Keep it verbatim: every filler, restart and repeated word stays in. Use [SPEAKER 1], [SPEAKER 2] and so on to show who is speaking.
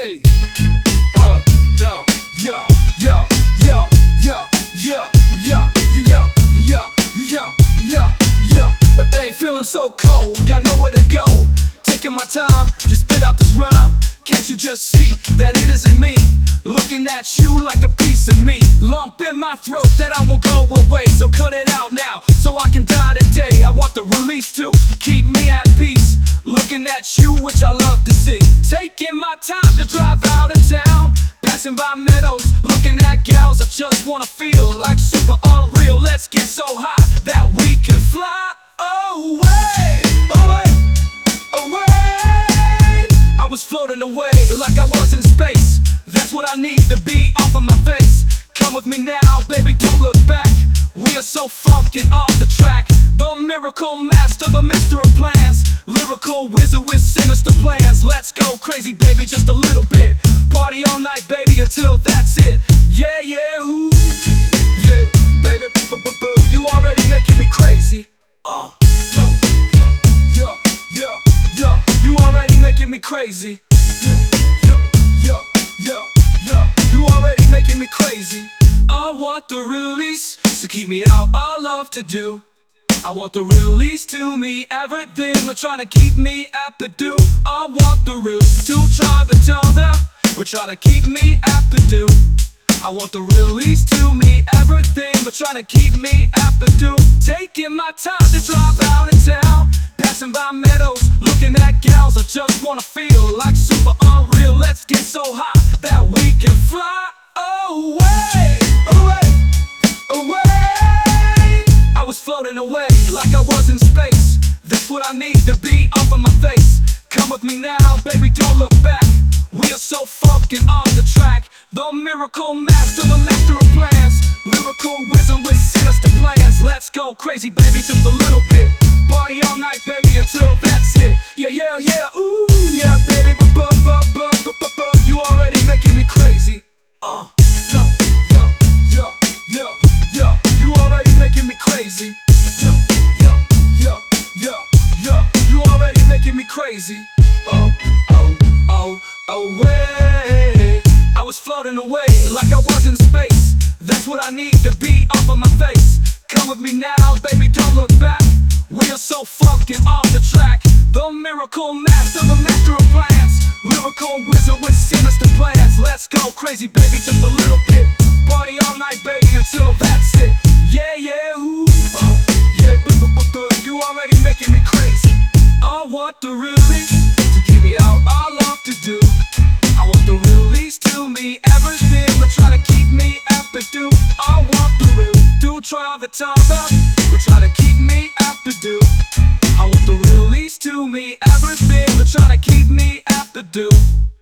[SPEAKER 1] Hey, uh, yo, yo, yo, yo, yo, yo, yo, yo, yo, yo, yo, yo. But they ain't feeling so cold, got nowhere to go. Taking my time, just spit out this rhyme. Can't you just see that it isn't me? Looking at you like a piece of me, lump in my throat that I won't go away. So cut it out now, so I can die today. I want the release to keep me at peace. Looking at you, which I love to see. Taking my time to drive out of town, passing by meadows, looking at gals. I just wanna feel like super unreal. Let's get so high that we can fly away, away, away. I was floating away like I was in space. That's what I need to be off of my face. Come with me now, baby, don't look back. We are so funkin' off the track. The miracle master, the mister of plans. Lyrical wizard with sinister plans. Let's go crazy, baby, just a little bit. Party all night, baby, until that's it. Yeah, yeah, ooh. Yeah, baby, b-b-b-b you already making me crazy. Uh, yo, yo, yo, you already making me crazy. Yo, yo, yo, yo, you already making me crazy. I want the release to keep me out, I love to do. I want the release to me, everything we're trying to keep me at the do. I want the release to try to tell them we're trying to keep me at the do. I want the release to me, everything but trying to keep me at the do. Taking my time to drive out of town, passing by meadows, looking at gals. I just wanna feel like super unreal. Let's get so high that we can fly away, away, away. I was floating away like I was in space. That's what I need to be off of my face. Come with me now, baby, don't look back. We are so fucking on the track. The miracle master, the master of plans. Lyrical wizard with sinister plans. Let's go crazy, baby, just a little bit. Party all night, baby, until that's it. Yeah, yeah, yeah, ooh, yeah, baby, bu-bu-bu-bu-bu-bu-bu. You already making me crazy. Uh, yo, yo, yo, yo, yo. You already making me crazy. Yo, yo, yo, yo, yo. You already making me crazy. Oh, oh, oh, away. I was floating away like I was in space. That's what I need to be off of my face. Come with me now, baby, don't look back. We are so fucking off the track. The miracle master, the master of plans. Lyrical wizard with sinister plans. Let's go crazy, baby, just a little bit. Party all night, baby, until that's it. Yeah, yeah, ooh, uh, yeah, b-b-b-b you already making me crazy. I want the release to keep me out, I love to do. I want the release to me, everything but try to keep me at the do. I want the release to try the time up, but try to keep me at the do. I want the release to me, everything but try to keep me at the do.